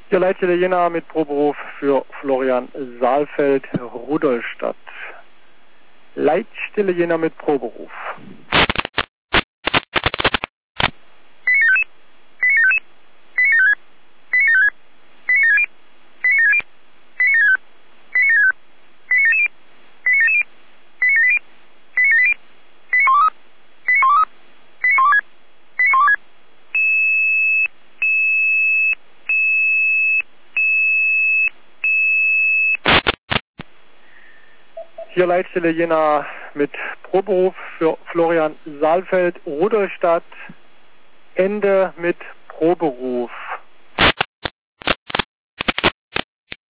Hier Leitstelle Jena mit Proberuf für Florian Saalfeld, Rudolstadt. Leitstelle Jena mit Proberuf. Hier Leitstelle Jena mit Proberuf für Florian Saalfeld, Rudolstadt. Ende mit Proberuf.